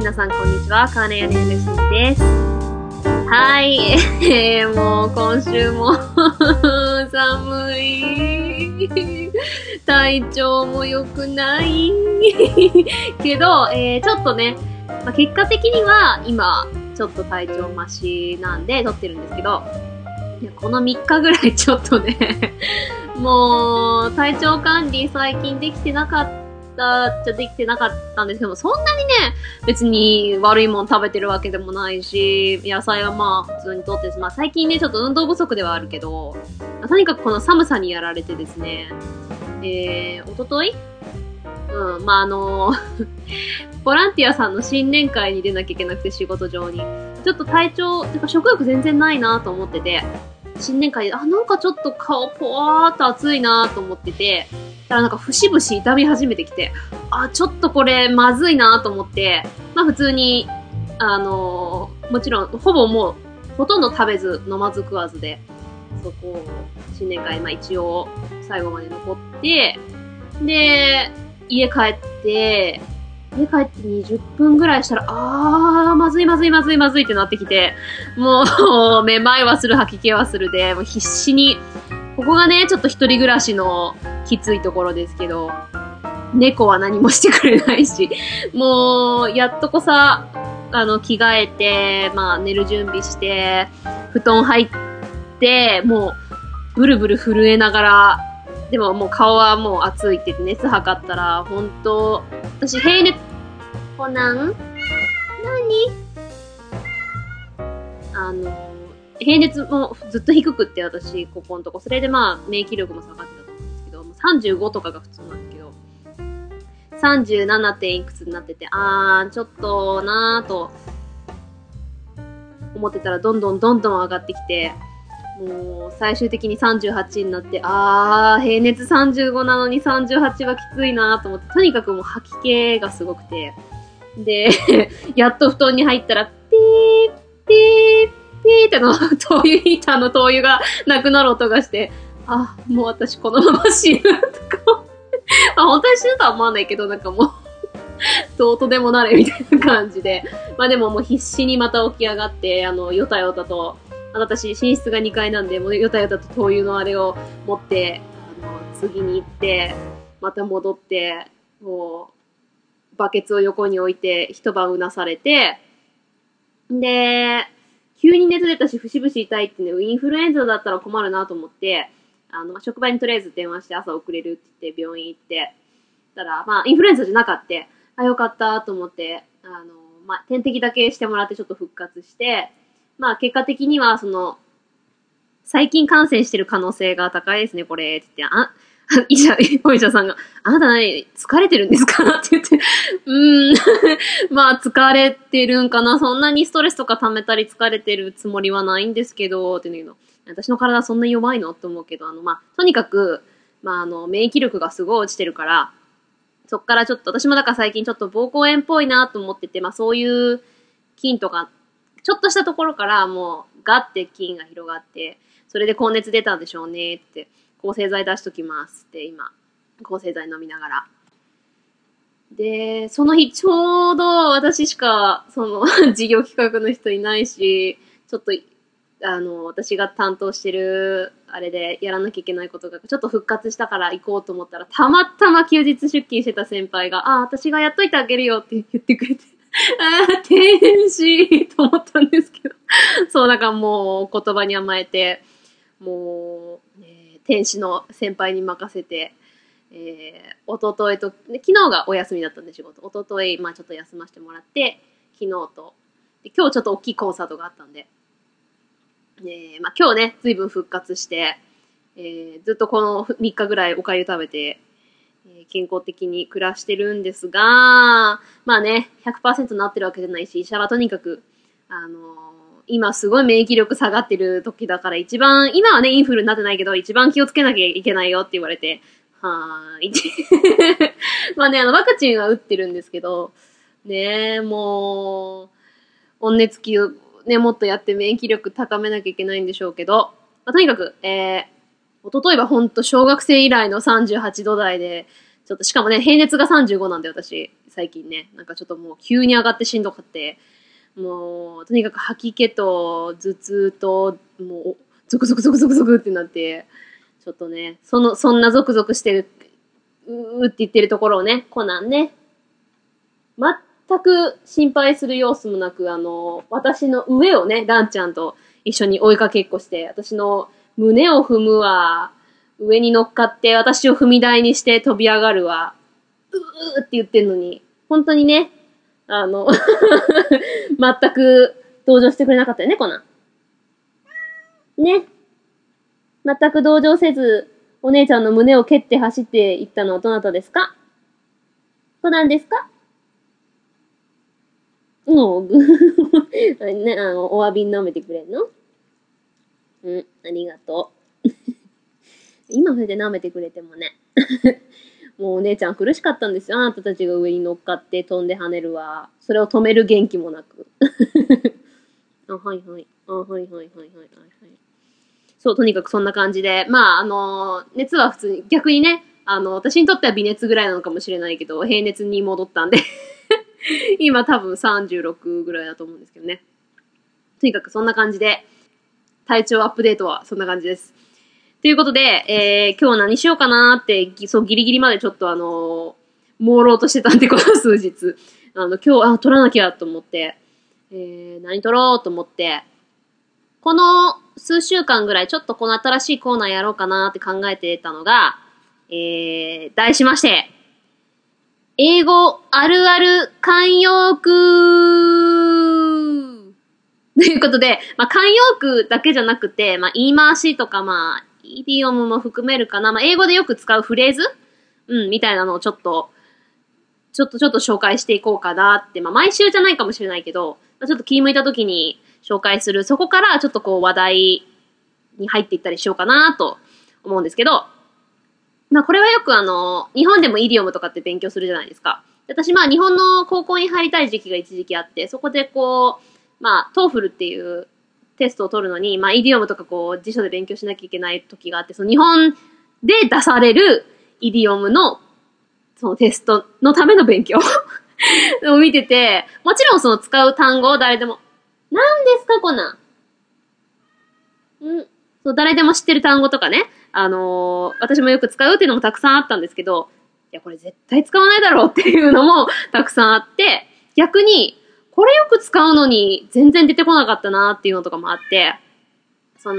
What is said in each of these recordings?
皆さんこんにちは。カーネヤネルスです。はい、もう今週も寒い。体調も良くないけど、ちょっとね、結果的には今ちょっと体調マシなんで撮ってるんですけど、いやこの3日ぐらいちょっとねもう体調管理最近できてなかったんですけども、そんなにね別に悪いもん食べてるわけでもないし、野菜はまあ普通にとって、最近ねちょっと運動不足ではあるけど、とにかくこの寒さにやられてですね、おとといボランティアさんの新年会に出なきゃいけなくて、仕事上にちょっと体調てか食欲全然ないなと思ってて、新年会でなんかちょっと顔ぽわーっと熱いなと思ってて、だからなんか節々痛み始めてきて、ちょっとこれまずいなと思って、普通にもちろんほとんど食べず飲まず食わずで、そこ新年会一応最後まで残って、で家帰って20分ぐらいしたら、まずいってなってきて、もう、めまいはする、吐き気はするで、もう必死に、ここがね、ちょっと一人暮らしのきついところですけど、猫は何もしてくれないし、もう、やっとこさ、着替えて、寝る準備して、布団入って、もう、ブルブル震えながら、でももう顔はもう暑いって言って熱測ったら、ほんと、私平熱、平熱もずっと低くって私、ここのとこ。それで免疫力も下がってたと思うんですけど、35とかが普通なんですけど、37. 点いくつになってて、ちょっとなぁと思ってたらどんどん上がってきて、もう最終的に38になって、平熱35なのに38はきついなと思って、とにかくもう吐き気がすごくて、でやっと布団に入ったらピーピーピーって灯油ヒーターの灯油がなくなる音がして、もう私このまま死ぬとか本当に死ぬとは思わないけど、なんかもうどうとでもなれみたいな感じで、でももう必死にまた起き上がって、よたよたと、私寝室が2階なんで、もうよたよたと灯油のあれを持って次に行って、また戻って、もうバケツを横に置いて一晩うなされて、で急に熱出たし節々痛いってね、インフルエンザだったら困るなと思って、職場にとりあえず電話して朝遅れるって言って病院行って、たらインフルエンザじゃなかった、よかったと思って、点滴だけしてもらってちょっと復活して、結果的には最近感染してる可能性が高いですね、これって言って、お医者さんが、あなた何疲れてるんですかって言って、疲れてるんかな、そんなにストレスとか溜めたり疲れてるつもりはないんですけど、って言うんだけど、私の体そんなに弱いのって思うけど、とにかく、免疫力がすごい落ちてるから、そっからちょっと、私もだから最近ちょっと膀胱炎っぽいなと思ってて、そういう菌とか、ちょっとしたところからもうガッて菌が広がって、それで高熱出たんでしょうねって、抗生剤出しときますって今抗生剤飲みながら、でその日ちょうど私しか事業企画の人いないし、ちょっと私が担当してるあれでやらなきゃいけないことがちょっと復活したから行こうと思ったら、たまたま休日出勤してた先輩が私がやっといてあげるよって言ってくれて天使と思ったんですけどそう、だからもう言葉に甘えて、もう、天使の先輩に任せて、おとといと、昨日がお休みだったんで仕事、おとといちょっと休ませてもらって、昨日とで今日ちょっと大きいコンサートがあったんで、今日ね随分復活して、ずっとこの3日ぐらいおかゆ食べて、健康的に暮らしてるんですが、100% なってるわけじゃないし、医者はとにかく今すごい免疫力下がってる時だから、一番今はねインフルになってないけど一番気をつけなきゃいけないよって言われて、はーいワクチンは打ってるんですけどね、もう温熱器をねもっとやって免疫力高めなきゃいけないんでしょうけど、とにかく一昨日はほんと小学生以来の38度台で、 ちょっとしかもね、平熱が35なんで私、最近ね。なんかちょっともう急に上がってしんどかって、もう、とにかく吐き気と頭痛と、もう、ゾクゾクゾクゾクゾクってなって、ちょっとね、そんなゾクゾクしてる、うーって言ってるところをね、コナンね、全く心配する様子もなく、私の上をね、ランちゃんと一緒に追いかけっこして、私の胸を踏むわ、上に乗っかって私を踏み台にして飛び上がるわ、うーって言ってんのに、本当にね、全く同情してくれなかったよね、コナン。ね。全く同情せず、お姉ちゃんの胸を蹴って走っていったのはどなたですか？コナンですか？もう、ね、お詫びに舐めてくれんの？うん、ありがとう。今それで舐めてくれてもね。もうお姉ちゃん苦しかったんですよ。あなたたちが上に乗っかって飛んで跳ねるわ。それを止める元気もなく。あ、はいはい。あ、はいはいはいはいはい。そう、とにかくそんな感じで。まあ、熱は普通に、逆にね、私にとっては微熱ぐらいなのかもしれないけど、平熱に戻ったんで。今多分36ぐらいだと思うんですけどね。とにかくそんな感じで、体調アップデートはそんな感じです。ということで、今日何しようかなって、そうギリギリまでちょっと朦朧としてたんで、この数日。今日、撮らなきゃと思って、何撮ろうと思って、この数週間ぐらいちょっとこの新しいコーナーやろうかなって考えてたのが、題しまして、英語あるある慣用句ということで、まあ、慣用句だけじゃなくて、まあ、言い回しとか、まあ、イディオムも含めるかな。まあ、英語でよく使うフレーズみたいなのをちょっと紹介していこうかなって。まあ、毎週じゃないかもしれないけど、まあ、ちょっと気向いた時に紹介する。そこからちょっとこう話題に入っていったりしようかなと思うんですけど、まあ、これはよく日本でもイディオムとかって勉強するじゃないですか。私、まあ、日本の高校に入りたい時期が一時期あって、そこでこう、まあ、トーフルっていうテストを取るのに、まあ、イディオムとかこう、辞書で勉強しなきゃいけない時があって、その日本で出されるイディオムの、そのテストのための勉強を見てて、もちろんその使う単語を誰でも、何ですか、こんなん。そう、誰でも知ってる単語とかね、私もよく使うっていうのもたくさんあったんですけど、いや、これ絶対使わないだろうっていうのもたくさんあって、逆に、これよく使うのに全然出てこなかったなっていうのとかもあって、そ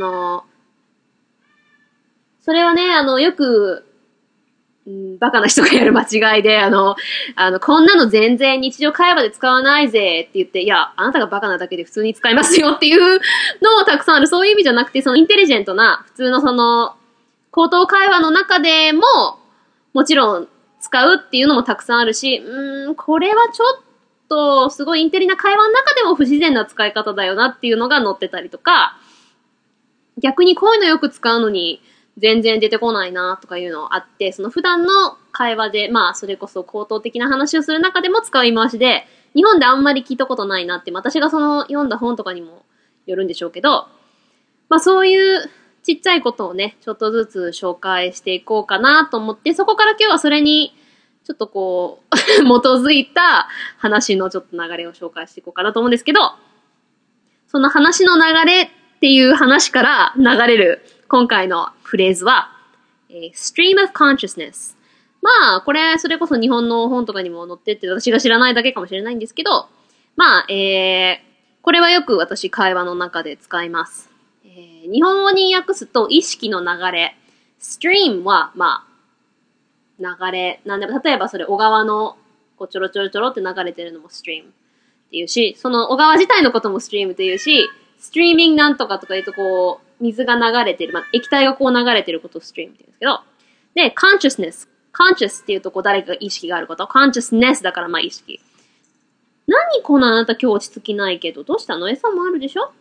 れはね、よく、バカな人がやる間違いで、こんなの全然日常会話で使わないぜって言って、いや、あなたがバカなだけで普通に使いますよっていうのもたくさんある。そういう意味じゃなくて、そのインテリジェントな、普通の口頭会話の中でも、もちろん使うっていうのもたくさんあるし、これはちょっと、すごいインテリな会話の中でも不自然な使い方だよなっていうのが載ってたりとか、逆にこういうのよく使うのに、全然出てこないなとかいうのあって、その普段の会話で、まあそれこそ口頭的な話をする中でも使う言い回しで、日本であんまり聞いたことないなって、私が読んだ本とかにもよるんでしょうけど、まあそういうちっちゃいことをね、ちょっとずつ紹介していこうかなと思って、そこから今日はそれに、ちょっとこう、基づいた話のちょっと流れを紹介していこうかなと思うんですけど、その話の流れっていう話から流れる今回のフレーズは、stream of consciousness。まあ、これ、それこそ日本の本とかにも載ってって私が知らないだけかもしれないんですけど、まあ、これはよく私会話の中で使います。日本語に訳すと意識の流れ。stream は、まあ、流れ。なんで、例えばそれ小川のこうちょろちょろちょろって流れてるのも stream っていうし、その小川自体のことも stream っていうし、streaming なんとかとか言うとこう、水が流れてる、まあ、液体がこう流れてることを stream って言うんですけど、で、consciousness。conscious っていうとこう誰かが意識があること。consciousness だからまあ意識。何このあなた今日落ち着きないけど、どうしたの？餌もあるでしょ？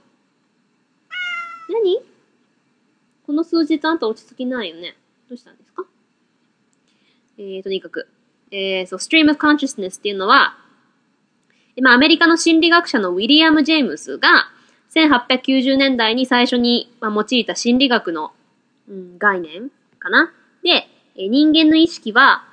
何？この数日あんた落ち着きないよね。どうしたんですか？とにかく。そう、stream of consciousness っていうのは、アメリカの心理学者のウィリアム・ジェームスが、1890年代に最初に用いた心理学の、概念かな。で、人間の意識は、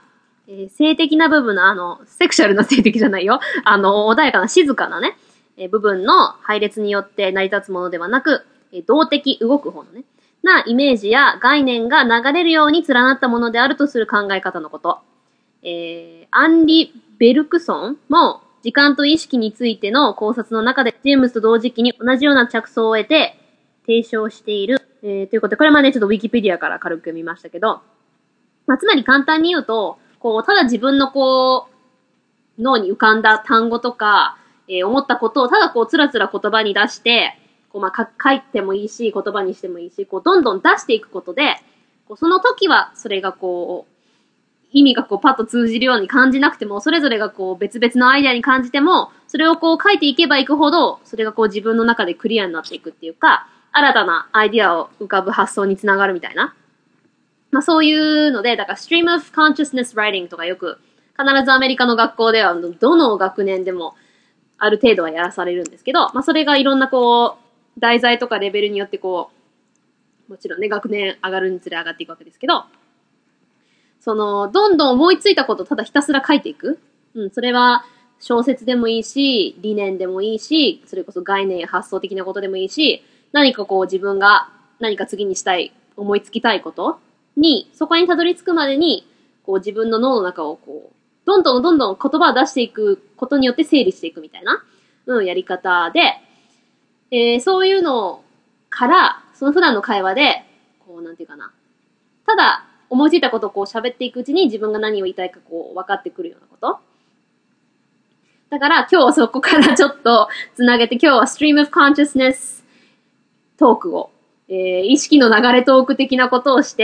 性的な部分の、セクシャルな性的じゃないよ。穏やかな静かなね、部分の配列によって成り立つものではなく、動的、動く方のね、なイメージや概念が流れるように連なったものであるとする考え方のこと。アンリ・ベルクソンも、時間と意識についての考察の中で、ジェームスと同時期に同じような着想を得て、提唱している。ということで、これまでちょっとウィキペディアから軽く読みましたけど、つまり簡単に言うと、ただ自分の脳に浮かんだ単語とか、思ったことをただつらつら言葉に出して、書いてもいいし、言葉にしてもいいし、どんどん出していくことで、その時はそれが意味がパッと通じるように感じなくても、それぞれが別々のアイデアに感じても、それを書いていけばいくほど、それが自分の中でクリアになっていくっていうか、新たなアイデアを浮かぶ発想につながるみたいな。そういうので、だから Stream of Consciousness Writing とかよく、必ずアメリカの学校では、どの学年でもある程度はやらされるんですけど、それがいろんな題材とかレベルによってもちろんね、学年上がるにつれ上がっていくわけですけど、どんどん思いついたことをただひたすら書いていく。それは小説でもいいし、理念でもいいし、それこそ概念や発想的なことでもいいし、何か自分が何か次にしたい、思いつきたいことに、そこにたどり着くまでに、自分の脳の中をどんどん言葉を出していくことによって整理していくみたいな、やり方で、そういうのから、その普段の会話で、なんていうかな。ただ、思いついたことを喋っていくうちに自分が何を言いたいか分かってくるようなこと。だから今日はそこからちょっとつなげて、今日は Stream of Consciousness トークを、意識の流れトーク的なことをして、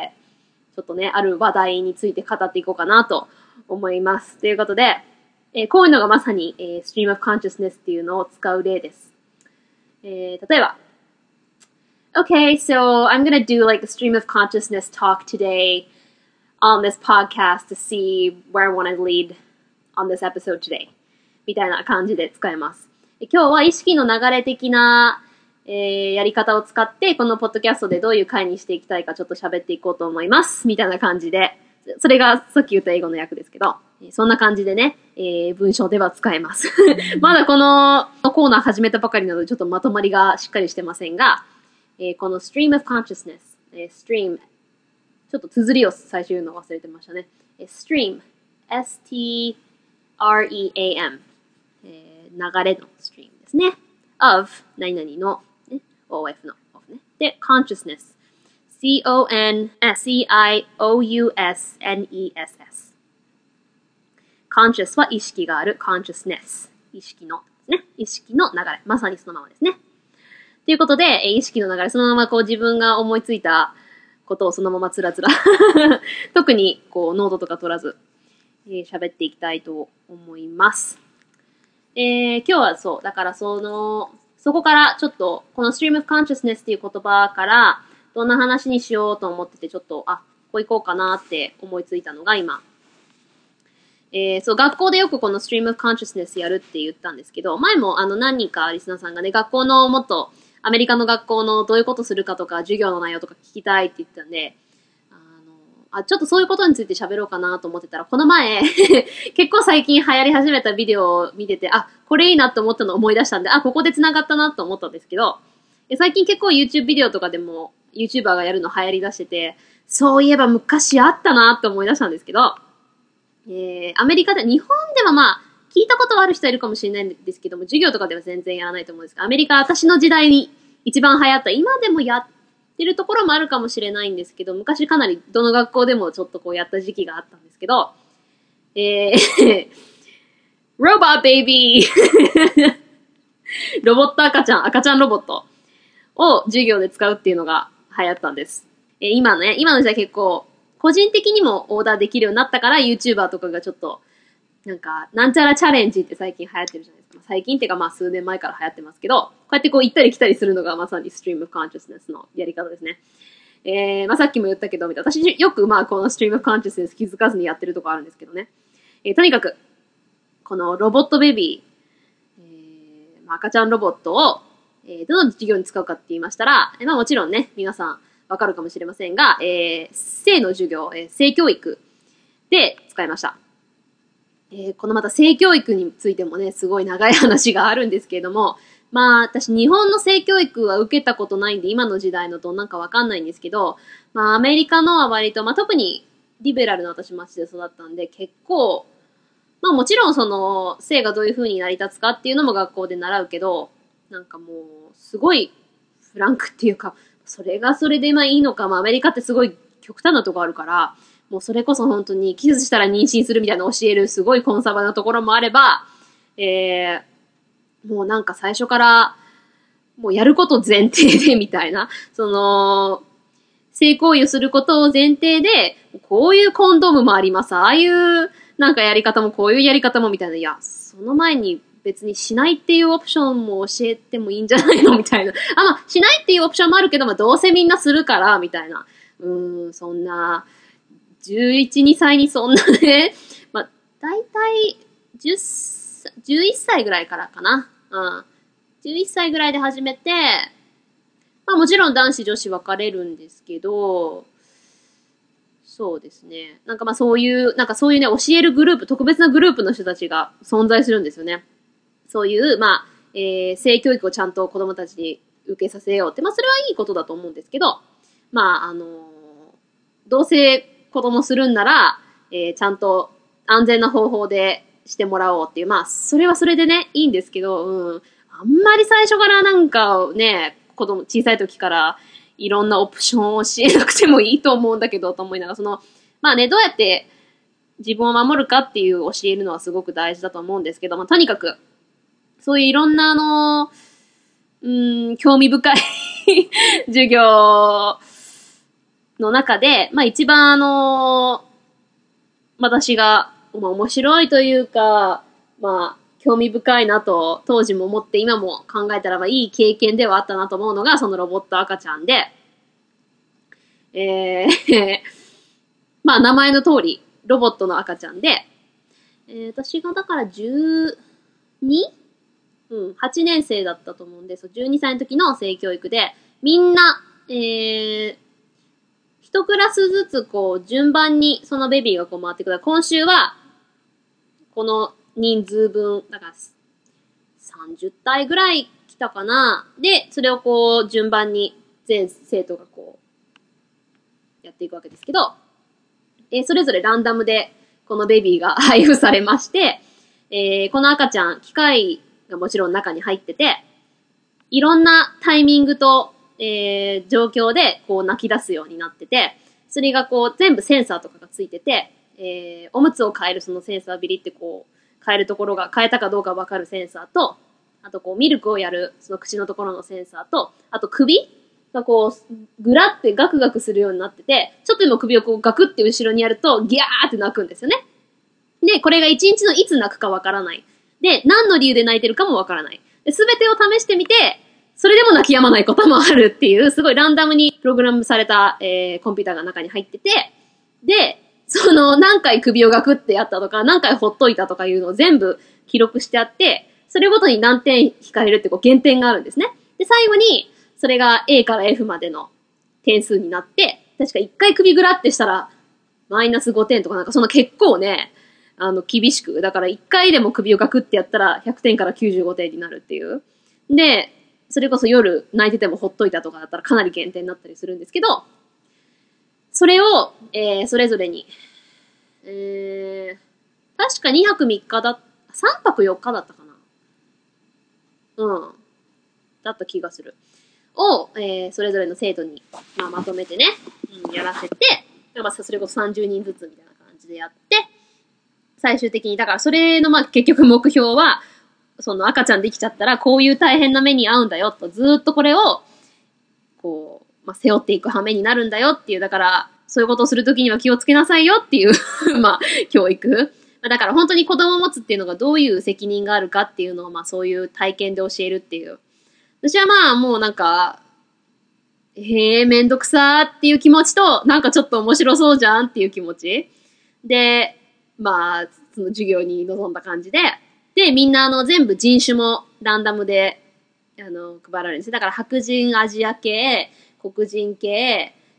ちょっとね、ある話題について語っていこうかなと思います。ということで、こういうのがまさに、Stream of Consciousness っていうのを使う例です。例えば、Okay, so I'm gonna do like a stream of consciousness talk today on this podcast to see where I want to lead on this episode today. みたいな感じで使えます。今日は意識の流れ的な、やり方を使って、このポッドキャストでどういう回にしていきたいかちょっと喋っていこうと思います。みたいな感じで、それがさっき言った英語の訳ですけど、そんな感じでね、文章では使えます。まだこのコーナー始めたばかりなのでちょっとまとまりがしっかりしてませんが、この Stream of Consciousness、Stream、ちょっと綴りを最初言うの忘れてましたね。Stream、S-T-R-E-A-M、流れの Stream ですね。of、何々の、ね、OF の of ね。で、Consciousness、C-O-N-C-I-O-U-S-N-E-S-S。Conscious は意識がある、Consciousness、意識の、ね、意識の流れ。まさにそのままですね。ということで、意識の流れ、そのまま自分が思いついたことをそのままつらつら特にノートとか取らず、喋っていきたいと思います。今日はそう、だからそこからちょっと、この Stream of Consciousness っていう言葉から、どんな話にしようと思ってて、ちょっと、こう行こうかなって思いついたのが今。そう、学校でよくこの Stream of Consciousness やるって言ったんですけど、前も何人かリスナーさんがね、学校のもっと、アメリカの学校のどういうことするかとか、授業の内容とか聞きたいって言ってたんで、ちょっとそういうことについて喋ろうかなと思ってたら、この前、結構最近流行り始めたビデオを見てて、これいいなと思ったのを思い出したんで、ここで繋がったなと思ったんですけど、最近結構 YouTube ビデオとかでも YouTuber がやるの流行り出してて、そういえば昔あったなと思い出したんですけど、アメリカで、日本では聞いたことはある人いるかもしれないんですけども、授業とかでは全然やらないと思うんですが、アメリカ、私の時代に一番流行った、今でもやってるところもあるかもしれないんですけど、昔かなりどの学校でもちょっとやった時期があったんですけど、Robot Baby ロボット赤ちゃんロボットを授業で使うっていうのが流行ったんです。今の時代結構、個人的にもオーダーできるようになったから、YouTuber とかがちょっと、なんちゃらチャレンジって最近流行ってるじゃないですか。最近っていうか数年前から流行ってますけど、こうやって行ったり来たりするのがまさに Stream of Consciousness のやり方ですね。さっきも言ったけど、私よくこの Stream of Consciousness 気づかずにやってるとこあるんですけどね。とにかく、このロボットベビー、赤ちゃんロボットを、どの授業に使うかって言いましたら、もちろんね、皆さんわかるかもしれませんが、性の授業、性教育で使いました。このまた性教育についてもね、すごい長い話があるんですけれども、まあ私日本の性教育は受けたことないんで今の時代のどんなんかわかんないんですけど、まあアメリカのは割と、まあ特にリベラルな私町で育ったんで結構、まあもちろんその性がどういう風に成り立つかっていうのも学校で習うけど、なんかもうすごいフランクっていうか、それがそれでまあいいのか、まあアメリカってすごい極端なとこあるから、もうそれこそ本当にキスしたら妊娠するみたいな教えるすごいコンサバなところもあれば、もうなんか最初からもうやること前提でみたいな、その、性行為をすることを前提で、こういうコンドームもあります。ああいうなんかやり方もこういうやり方もみたいな。いや、その前に別にしないっていうオプションも教えてもいいんじゃないのみたいな。まあ、しないっていうオプションもあるけど、まあ、どうせみんなするから、みたいな。そんな、11、2歳にそんなね、まあ、だいたい11歳ぐらいからかな。11歳ぐらいで始めて、まあもちろん男子女子分かれるんですけど、そうですね。なんかまあそういうね、教えるグループ、特別なグループの人たちが存在するんですよね。そういう、まあ、性教育をちゃんと子供たちに受けさせようって、まあそれはいいことだと思うんですけど、まあどうせ子供するんなら、ちゃんと安全な方法でしてもらおうっていう、まあそれはそれでね、いいんですけど、あんまり最初からなんかね、小さい時からいろんなオプションを教えなくてもいいと思うんだけど、と思いながら、まあね、どうやって自分を守るかっていう教えるのはすごく大事だと思うんですけど、まあとにかく、そういういろんな興味深い授業の中で、まあ一番私が、まあ面白いというか、まあ興味深いなと当時も思って今も考えたらばいい経験ではあったなと思うのがそのロボット赤ちゃんで、まあ名前の通りロボットの赤ちゃんで、私がだから 12?8 年生だったと思うんで、12歳の時の性教育で、みんな、一クラスずつこう順番にそのベビーがこう回ってくる。今週はこの人数分、だから30体ぐらい来たかな。で、それをこう順番に全生徒がこうやっていくわけですけど、それぞれランダムでこのベビーが配布されまして、この赤ちゃん、機械がもちろん中に入ってて、いろんなタイミングと、状況でこう泣き出すようになってて、それがこう全部センサーとかがついてて、おむつを変えるそのセンサービリってこう、変えるところが、変えたかどうかわかるセンサーと、あとこうミルクをやるその口のところのセンサーと、あと首がこう、ぐらってガクガクするようになってて、ちょっと今首をこうガクって後ろにやると、ギャーって泣くんですよね。で、これが一日のいつ泣くかわからない。で、何の理由で泣いてるかもわからない。すべてを試してみて、それでも泣き止まないこともあるっていう、すごいランダムにプログラムされた、コンピューターが中に入ってて、で、何回首をガクってやったとか、何回ほっといたとかいうのを全部記録してあって、それごとに何点引かれるってこう減点があるんですね。で、最後に、それが A から F までの点数になって、確か1回首ぐらってしたら、マイナス5点とかなんか結構ね、厳しく、だから1回でも首をガクってやったら100点から95点になるっていう。で、それこそ夜泣いててもほっといたとかだったらかなり減点になったりするんですけど、それを、それぞれに、確か2泊3日3泊4日だったかな。だった気がする。を、それぞれの生徒に、まとめてね、やらせて、それこそ30人ずつみたいな感じでやって、最終的に、だからそれの結局目標は、その赤ちゃんできちゃったらこういう大変な目に遭うんだよと、ずーっとこれを、こう、背負っていく羽目になるんだよっていう、だから、そういうことをするときには気をつけなさいよっていう教育。だから本当に子供を持つっていうのがどういう責任があるかっていうのを、そういう体験で教えるっていう。私はもうなんか、めんどくさーっていう気持ちと、なんかちょっと面白そうじゃんっていう気持ち。で、その授業に臨んだ感じで、で、みんな全部人種もランダムで、配られるんです。だから白人、アジア系、黒人系、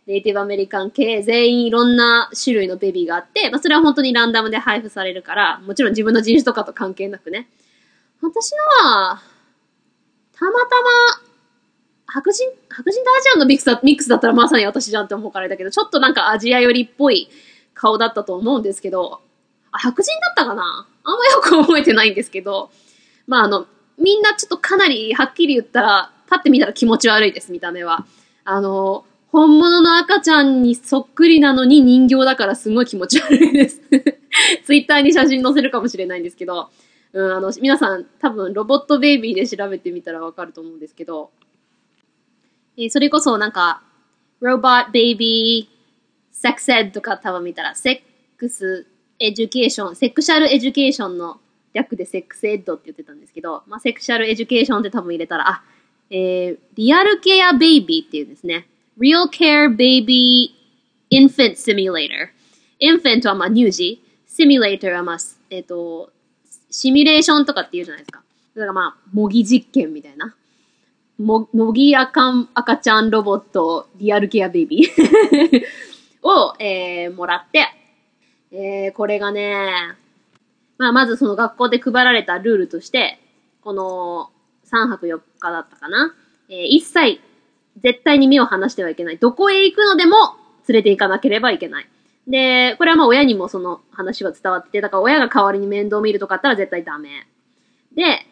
ネイティブアメリカン系、全員いろんな種類のベビーがあって、まあそれは本当にランダムで配布されるから、もちろん自分の人種とかと関係なくね。私のは、たまたま、白人とアジアンのミックスだったらまさに私じゃんって思うからだけど、ちょっとなんかアジア寄りっぽい顔だったと思うんですけど、白人だったかなあんまよく覚えてないんですけど、まあみんなちょっとかなりはっきり言ったら、パッて見たら気持ち悪いです、見た目は。本物の赤ちゃんにそっくりなのに人形だからすごい気持ち悪いです。ツイッターに写真載せるかもしれないんですけど、皆さん多分ロボットベイビーで調べてみたらわかると思うんですけど、それこそなんか、ロボットベイビー、セックスエッドとか多分見たら、セクシャルエデュケーションの略でセックスエッドって言ってたんですけど、まあ、セクシャルエデュケーションって多分入れたら、リアルケアベイビーっていうんですね。Real Care Baby Infant Simulator。Infant はまあ乳児。Simulator はまあ、シミュレーションとかって言うじゃないですか。だからまあ、模擬実験みたいな。模擬赤ちゃんロボット、リアルケアベイビーを、もらって、これがね、まあ、まずその学校で配られたルールとして、この3泊4日だったかな。一切絶対に目を離してはいけない。どこへ行くのでも連れて行かなければいけない。で、これはまあ親にもその話は伝わってて、だから親が代わりに面倒見るとかあったら絶対ダメ。で、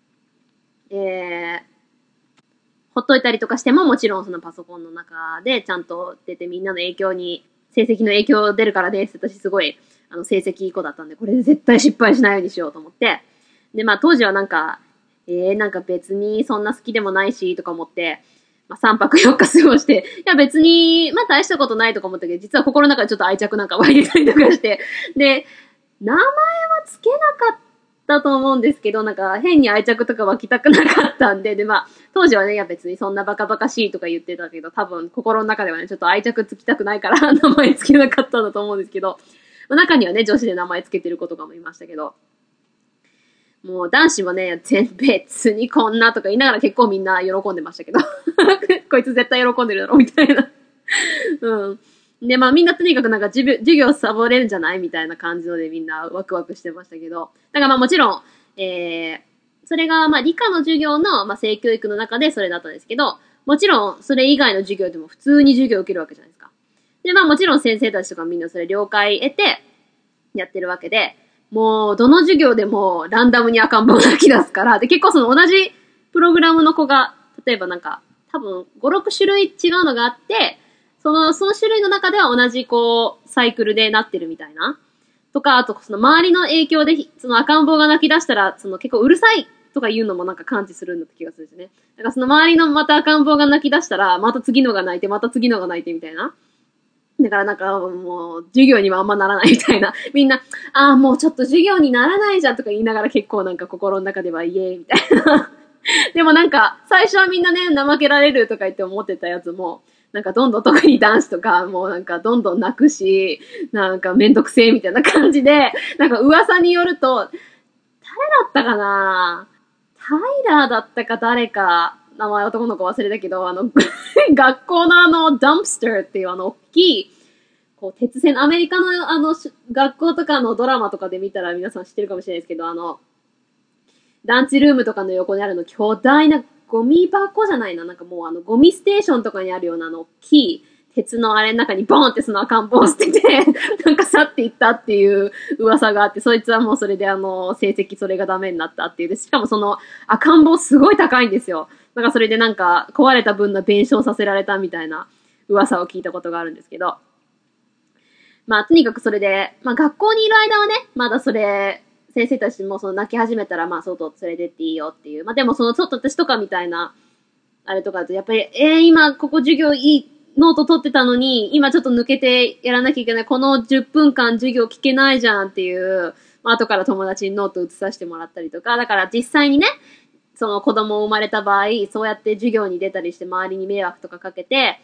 ほっといたりとかしてももちろんそのパソコンの中でちゃんと出てみんなの影響に、成績の影響出るからです。私すごい、成績いい子だったんで、これで絶対失敗しないようにしようと思って。で、まあ当時はなんか、なんか別にそんな好きでもないし、とか思って、まあ3泊4日過ごして、いや別に、まあ大したことないとか思ったけど、実は心の中でちょっと愛着なんか湧いてたりとかして、で、名前はつけなかったと思うんですけど、なんか変に愛着とか湧きたくなかったんで、でまあ、当時はね、いや別にそんなバカバカしいとか言ってたけど、多分心の中ではね、ちょっと愛着つきたくないから名前つけなかったんだと思うんですけど、まあ、中にはね、女子で名前つけてる子とかもいましたけど、もう男子もね、別にこんなとか言いながら結構みんな喜んでましたけど、こいつ絶対喜んでるだろ、みたいな。うん。で、まあみんなとにかくなんか授業サボれるんじゃないみたいな感じのでみんなワクワクしてましたけど。だからまあもちろん、それがまあ理科の授業の、まあ、性教育の中でそれだったんですけど、もちろんそれ以外の授業でも普通に授業を受けるわけじゃないですか。で、まあもちろん先生たちとかみんなそれ了解得てやってるわけで、もうどの授業でもランダムに赤ん坊が泣き出すから、で結構その同じプログラムの子が、例えばなんか多分5、6種類違うのがあって、その種類の中では同じこう、サイクルでなってるみたいな。とか、あとその周りの影響で、その赤ん坊が泣き出したら、その結構うるさいとか言うのもなんか感知するんだって気がするんですね。だからその周りのまた赤ん坊が泣き出したら、また次のが泣いて、また次のが泣いてみたいな。だからなんかもう、授業にはあんまならないみたいな。みんな、もうちょっと授業にならないじゃんとか言いながら結構なんか心の中ではイエーイみたいな。でもなんか、最初はみんなね、怠けられるとか言って思ってたやつも、なんかどんどん特に男子とかもうなんかどんどん泣くし、なんかめんどくせえみたいな感じで、なんか噂によると、誰だったかなタイラーだったか誰か、名前男の子忘れたけど、学校のダンプスターっていう大きい、こう鉄線、アメリカの学校とかのドラマとかで見たら皆さん知ってるかもしれないですけど、ランチルームとかの横にあるの巨大なゴミ箱じゃないな。なんかもうゴミステーションとかにあるような大きい鉄のあれの中にボーンってその赤ん坊を捨てて、なんか去っていったっていう噂があって、そいつはもうそれで成績それがダメになったっていう。で、しかもその赤ん坊すごい高いんですよ。なんかそれでなんか壊れた分の弁償させられたみたいな噂を聞いたことがあるんですけど。まあとにかくそれで、まあ学校にいる間はね、まだそれ、先生たちもその泣き始めたらまあ外連れてっていいよっていう。まあでもそのちょっと私とかみたいな、あれとかだとやっぱり、今ここ授業いいノート取ってたのに、今ちょっと抜けてやらなきゃいけない。この10分間授業聞けないじゃんっていう、まあ後から友達にノート移させてもらったりとか、だから実際にね、その子供生まれた場合、そうやって授業に出たりして周りに迷惑とかかけて、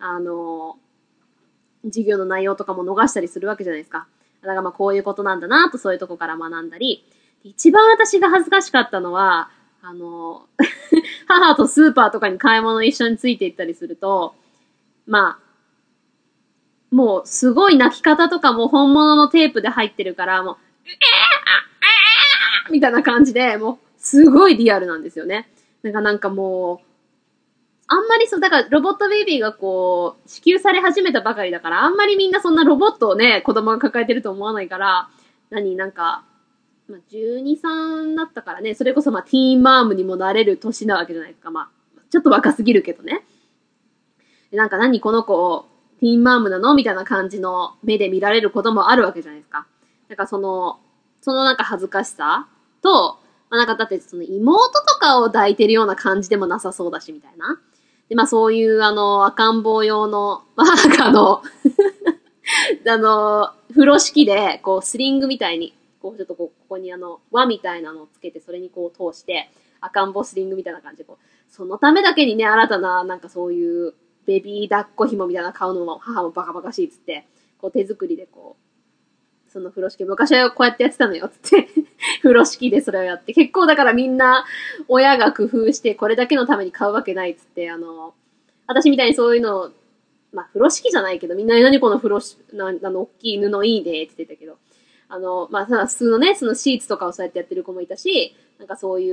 授業の内容とかも逃したりするわけじゃないですか。だからまあこういうことなんだなとそういうとこから学んだり、一番私が恥ずかしかったのは、母とスーパーとかに買い物一緒について行ったりすると、まあ、 もうすごい泣き方とかも本物のテープで入ってるから、もう、みたいな感じで、もうすごいリアルなんですよね。なんかもう、あんまりそう、だからロボットベイビーがこう、支給され始めたばかりだから、あんまりみんなそんなロボットをね、子供が抱えてると思わないから、なんか、まあ、12、3だったからね、それこそまあ、ティーンマームにもなれる年なわけじゃないですか。まあ、ちょっと若すぎるけどね。なんかこの子、ティーンマームなのみたいな感じの目で見られることもあるわけじゃないですか。なんかそのなんか恥ずかしさと、まあ、なんかだってその妹とかを抱いてるような感じでもなさそうだし、みたいな。で、まあそういう赤ん坊用の、まあなんか風呂敷で、こうスリングみたいに、こうちょっとここに輪みたいなのをつけて、それにこう通して、赤ん坊スリングみたいな感じで、こう、そのためだけにね、新たな、なんかそういう、ベビー抱っこ紐みたいな買うのも母もバカバカしいっつって、こう手作りでこう、その風呂敷、昔はこうやってやってたのよっつって、風呂敷でそれをやって、結構だからみんな親が工夫してこれだけのために買うわけないっつって、私みたいにそういうの、まあ風呂敷じゃないけど、みんな何この風呂敷、大きい布いいねって言ってたけど、まあ、普通のね、そのシーツとかをそうやってやってる子もいたし、なんかそういう、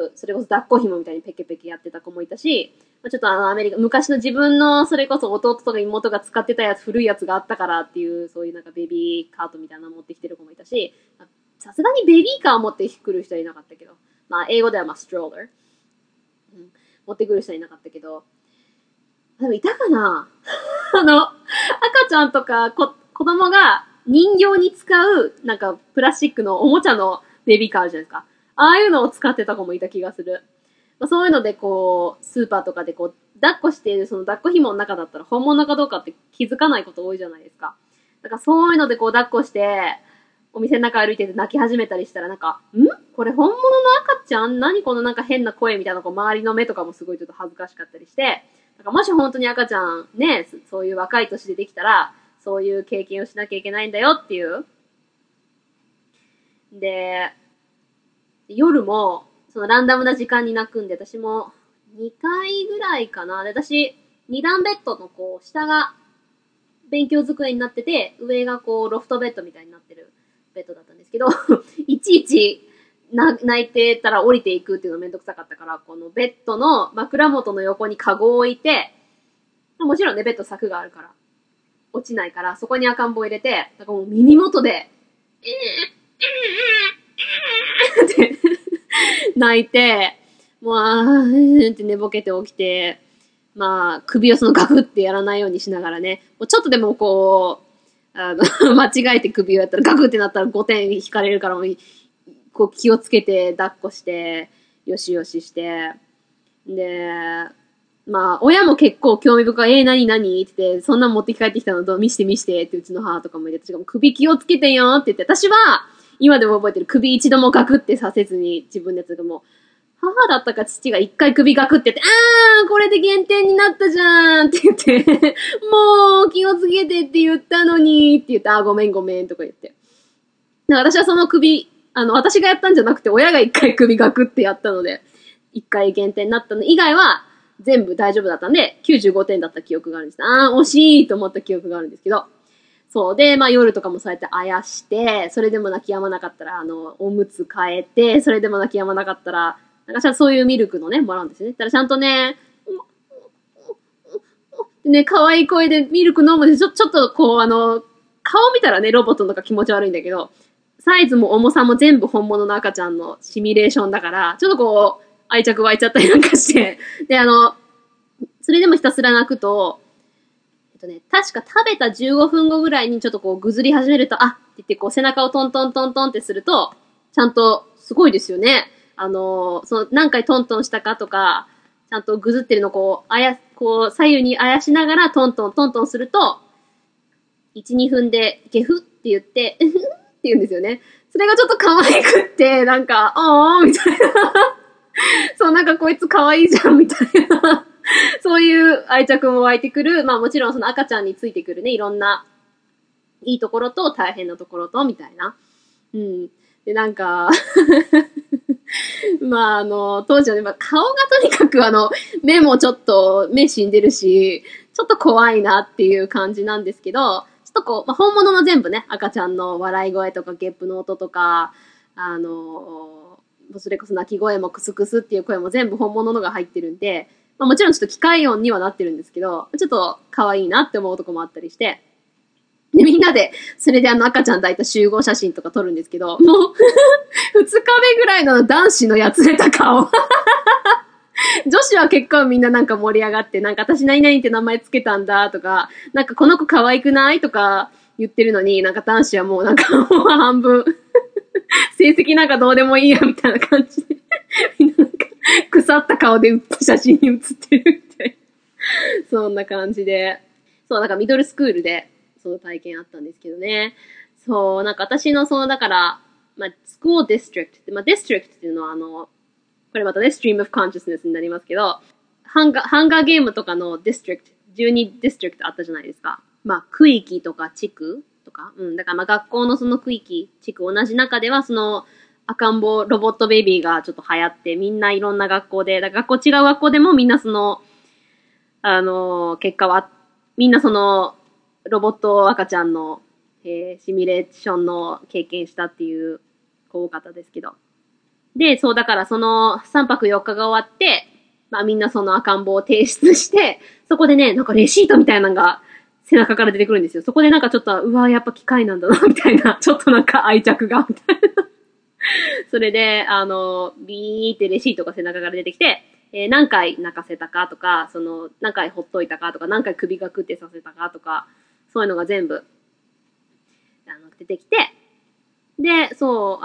それこそ抱っこ紐みたいにペケペケやってた子もいたし、まあ、ちょっとアメリカ、昔の自分の、それこそ弟とか妹が使ってたやつ、古いやつがあったからっていう、そういうなんかベビーカートみたいなの持ってきてる子もいたし、さすがにベビーカーを持ってくる人はいなかったけど、まあ、英語ではまあ、ストローラー。うん、持ってくる人はいなかったけど、でもいたかな赤ちゃんとか子供が人形に使う、なんか、プラスチックのおもちゃのベビーカーあるじゃないですか。ああいうのを使ってた子もいた気がする。まあ、そういうので、こう、スーパーとかでこう、抱っこしているその抱っこ紐の中だったら本物かどうかって気づかないこと多いじゃないですか。だからそういうのでこう、抱っこして、お店の中歩いてて泣き始めたりしたらなんか、これ本物の赤ちゃん何このなんか変な声みたいなこう周りの目とかもすごいちょっと恥ずかしかったりして、なんかもし本当に赤ちゃんね、そういう若い年でできたら、そういう経験をしなきゃいけないんだよっていう。で、夜も、そのランダムな時間に泣くんで、私も2回ぐらいかな。で、私、2段ベッドのこう、下が勉強机になってて、上がこう、ロフトベッドみたいになってるベッドだったんですけど、いちいち泣いてたら降りていくっていうのめんどくさかったから、このベッドの枕元の横にカゴを置いて、もちろんね、ベッド柵があるから、落ちないから、そこに赤ん坊入れて、なんかもう耳元で、って泣いて、もう、って寝ぼけて起きて、まあ、首をそのガクってやらないようにしながらね、もうちょっとでもこう、間違えて首をやったらガクってなったら5点引かれるからもう、こう気をつけて抱っこして、よしよしして、で、まあ、親も結構興味深い、何って言って、そんなん持って帰ってきたのと、見してってうちの母とかも言って、私が首気をつけてよって言って、私は、今でも覚えてる首一度もガクってさせずに、自分のやつがもう、母だったか父が一回首ガクってやって、これで減点になったじゃんって言って、もう気をつけてって言ったのにって言って、ごめんとか言って。私はその首、私がやったんじゃなくて、親が一回首ガクってやったので、一回減点になったの以外は、全部大丈夫だったんで、95点だった記憶があるんです。惜しいと思った記憶があるんですけど。そう。で、まあ夜とかもそうやってあやして、それでも泣き止まなかったら、おむつ変えて、それでも泣き止まなかったら、なんかちゃんとそういうミルクのね、もらうんですね。だからちゃんとね、ね、可愛い声でミルク飲むんで、ちょっとこう顔見たらね、ロボットとか気持ち悪いんだけど、サイズも重さも全部本物の赤ちゃんのシミュレーションだから、ちょっとこう、愛着湧いちゃったりなんかして、で、それでもひたすら泣くと、確か食べた15分後ぐらいにちょっとこうぐずり始めると、って言ってこう背中をトントントントンってすると、ちゃんとすごいですよね。その何回トントンしたかとか、ちゃんとぐずってるのをこう左右にあやしながらトントントントンすると、1、2分でゲフって言って、って言うんですよね。それがちょっと可愛くって、なんか、みたいな。そう、なんかこいつ可愛いじゃん、みたいな。そういう愛着も湧いてくる。まあもちろんその赤ちゃんについてくるね、いろんないいところと大変なところと、みたいな。うん。で、なんかまあ当時はね、顔がとにかく目もちょっと目死んでるし、ちょっと怖いなっていう感じなんですけど、 とこう、まあ、本物の全部ね、赤ちゃんの笑い声とかゲップの音とか、それこそ泣き声もクスクスっていう声も全部本物のが入ってるんで、まあもちろんちょっと機械音にはなってるんですけど、ちょっと可愛いなって思うとこもあったりして、で、みんなで、それで赤ちゃん抱いた集合写真とか撮るんですけど、もう2日目ぐらいの男子のやつれた顔。女子は結構みんななんか盛り上がって、なんか私何々って名前つけたんだとか、なんかこの子可愛くないとか言ってるのに、なんか男子はもうなんかもう半分、成績なんかどうでもいいやみたいな感じで、みんななんか腐った顔で写真に写ってるみたいな。そんな感じで。そう、なんかミドルスクールでその体験あったんですけどね。そう、なんか私のだから、まあ、スクールディストリクトって、まあ、ディストリクトっていうのはこれまたね、ストリームオブコンシャスネスになりますけど、ハンガーゲームとかのディストリクト、12ディストリクトあったじゃないですか。まあ、区域とか地区とか、だからまあ学校のその区域、地区同じ中では赤ん坊ロボットベイビーがちょっと流行って、みんないろんな学校で、だから学校違う学校でもみんな結果は、みんなロボット赤ちゃんの、シミュレーションの経験したっていう子多かったですけど。で、そうだから3泊4日が終わって、まあみんな赤ん坊を提出して、そこでね、なんかレシートみたいなのが背中から出てくるんですよ。そこでなんかちょっと、うわ、やっぱ機械なんだな、みたいな、ちょっとなんか愛着が、みたいな。それで、ビーってレシートが背中から出てきて、何回泣かせたかとか、何回ほっといたかとか、何回首がくってさせたかとか、そういうのが全部、出てきて、で、そう、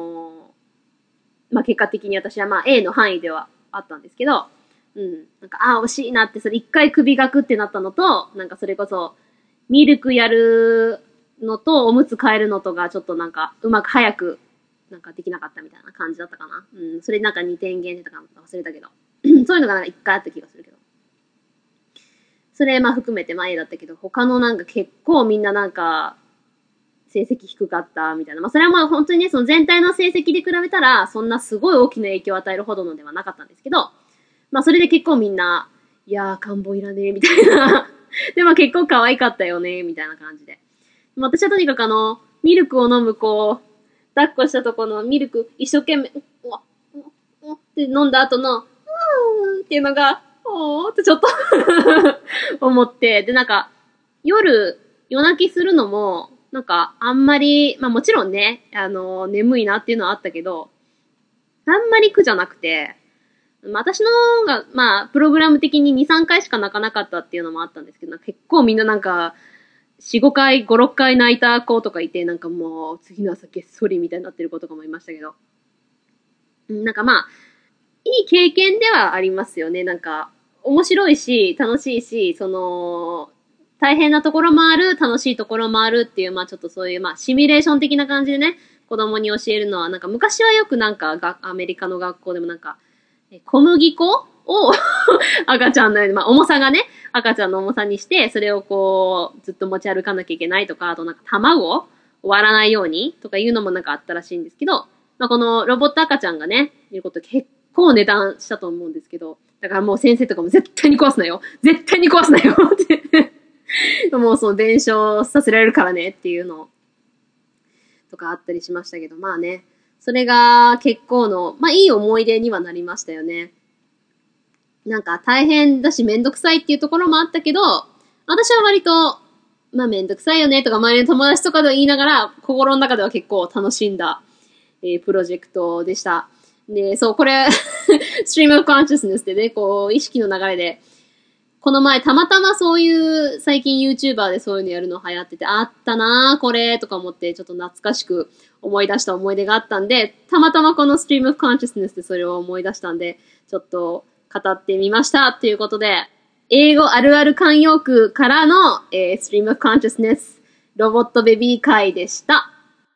まあ、結果的に私はまあ A の範囲ではあったんですけど、なんか、惜しいなって、それ一回首がくってなったのと、なんかそれこそ、ミルクやるのと、おむつ替えるのとがちょっとなんか、うまく早く、なんかできなかったみたいな感じだったかな。それなんか2点減でとか忘れたけど。そういうのがなんか一回あった気がするけど。それまあ含めてまあ A だったけど、他のなんか結構みんななんか、成績低かったみたいな。まあそれはまあ本当にね、全体の成績で比べたら、そんなすごい大きな影響を与えるほどのではなかったんですけど、まあそれで結構みんな、いやー、赤ん坊いらねえ、みたいな。でも結構可愛かったよね、みたいな感じで。私はとにかくミルクを飲む子、抱っこしたとこのミルク一生懸命、って飲んだ後の、っていうのが、ってちょっと思って、でなんか、夜泣きするのも、なんか、あんまり、まあもちろんね、眠いなっていうのはあったけど、あんまり苦じゃなくて、私のが、まあ、プログラム的に2、3回しか泣かなかったっていうのもあったんですけど、結構みんななんか、4、5回、5、6回泣いた子とかいて、なんかもう、次の朝げっそりみたいになってる子とかもいましたけど。なんかまあ、いい経験ではありますよね。なんか、面白いし、楽しいし、大変なところもある、楽しいところもあるっていう、まあちょっとそういう、まあシミュレーション的な感じでね、子供に教えるのは、なんか昔はよくなんか、アメリカの学校でもなんか、小麦粉を赤ちゃんの、まあ重さがね、赤ちゃんの重さにして、それをこう、ずっと持ち歩かなきゃいけないとか、あとなんか卵を割らないようにとかいうのもなんかあったらしいんですけど、まあこのロボット赤ちゃんがね、いること結構値段したと思うんですけど、だからもう先生とかも絶対に壊すなよ絶対に壊すなよってもう弁償させられるからねっていうのとかあったりしましたけど、まあね、それが結構の、まあいい思い出にはなりましたよね。なんか大変だしめんどくさいっていうところもあったけど、私は割と、まあめんどくさいよねとか周りの友達とかで言いながら、心の中では結構楽しんだ、プロジェクトでした。で、そう、これ、Stream of Consciousness でね、こう、意識の流れで、この前たまたまそういう最近 YouTuber でそういうのやるの流行ってて、あったなーこれとか思ってちょっと懐かしく思い出した思い出があったんで、たまたまこの Stream of Consciousness でそれを思い出したんで、ちょっと語ってみましたっていうことで、英語あるある慣用句からの、Stream of Consciousness ロボットベビー会でした。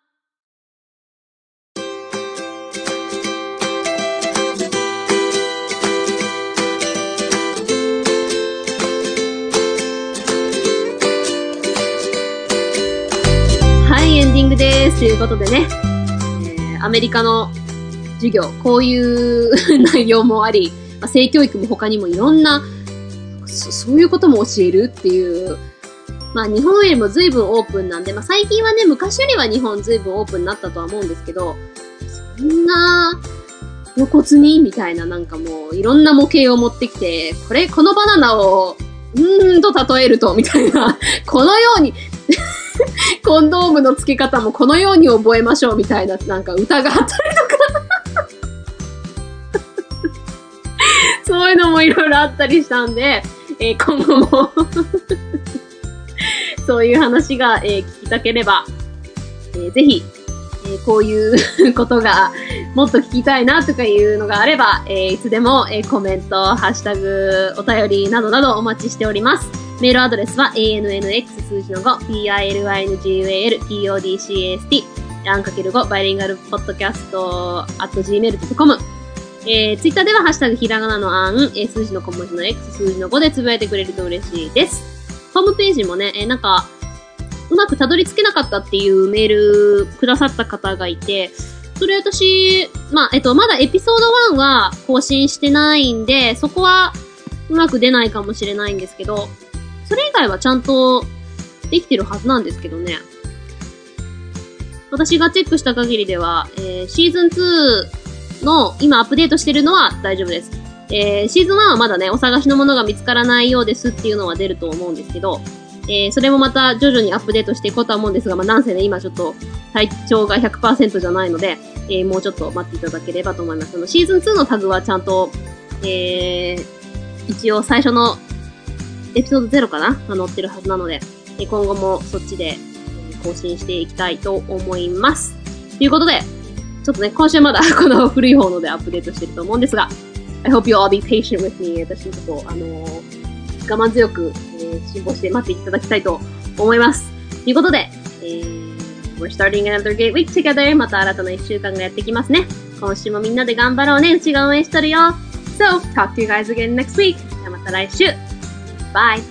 エンディングです。ということでね、アメリカの授業、こういう内容もあり、まあ、性教育も他にもいろんな、そういうことも教えるっていうまあ日本よりも随分オープンなんで、まあ最近はね、昔よりは日本随分オープンになったとは思うんですけど、そんな、露骨にみたいななんかもういろんな模型を持ってきて、このバナナを、と例えると、みたいな、このように、コンドームの付け方もこのように覚えましょうみたいな、なんか歌があったりとか、そういうのもいろいろあったりしたんで、今後もそういう話が、聞きたければ、ぜひ、こういうことがもっと聞きたいなとかいうのがあれば、いつでも、コメント、ハッシュタグ、お便りなどなどお待ちしております。メールアドレスは ANNX 数字の5 PILINGUAL PODCAST 4×5 バイリンガルポッドキャスト @gmail.com ツイッターではハッシュタグひらがなのあん、数字の小文字の X 数字の5でつぶやいてくれると嬉しいです。ホームページもね、なんかうまくたどり着けなかったっていうメールくださった方がいて、それ私、まだエピソード1は更新してないんで、そこはうまく出ないかもしれないんですけど、それ以外はちゃんとできてるはずなんですけどね。私がチェックした限りでは、シーズン2の今アップデートしてるのは大丈夫です。シーズン1はまだね、お探しのものが見つからないようですっていうのは出ると思うんですけど、それもまた徐々にアップデートしていこうとは思うんですが、なんせね、今ちょっと体調が 100% じゃないので、もうちょっと待っていただければと思います。シーズン2のタグはちゃんと、一応最初のエピソード0かな載ってるはずなので、今後もそっちで更新していきたいと思います。ということで、ちょっとね、今週まだこの古い方のでアップデートしてると思うんですが、I hope you all be patient with me. 私のことを、我慢強く、辛抱して待っていただきたいと思います。ということで、We're starting another great week together. また新たな1週間がやってきますね。今週もみんなで頑張ろうね。うちが応援しとるよ。So, talk to you guys again next week. じゃあまた来週。Bye!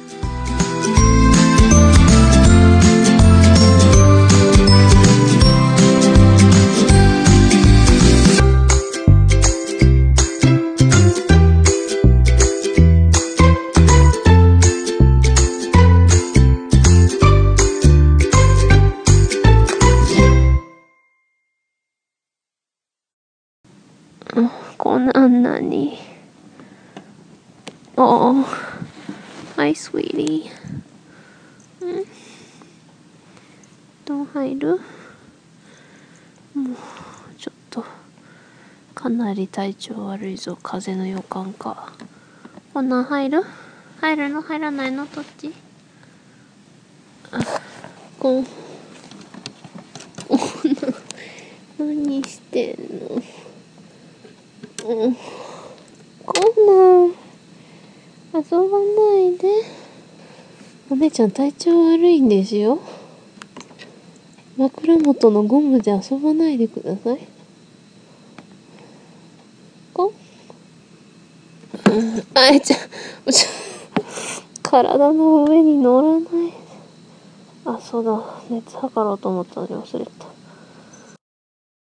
こんなに。Oh, hi, sweetie. どう入る？もう、ちょっと、かなり体調悪いぞ。風邪の予感か。こんなん入る？入るの？入らないの？どっち？何してんの？こんなん遊ばないで。お姉ちゃん体調悪いんですよ。枕元のゴムで遊ばないでください。体の上に乗らない。そうだ。熱測ろうと思ったのに忘れた。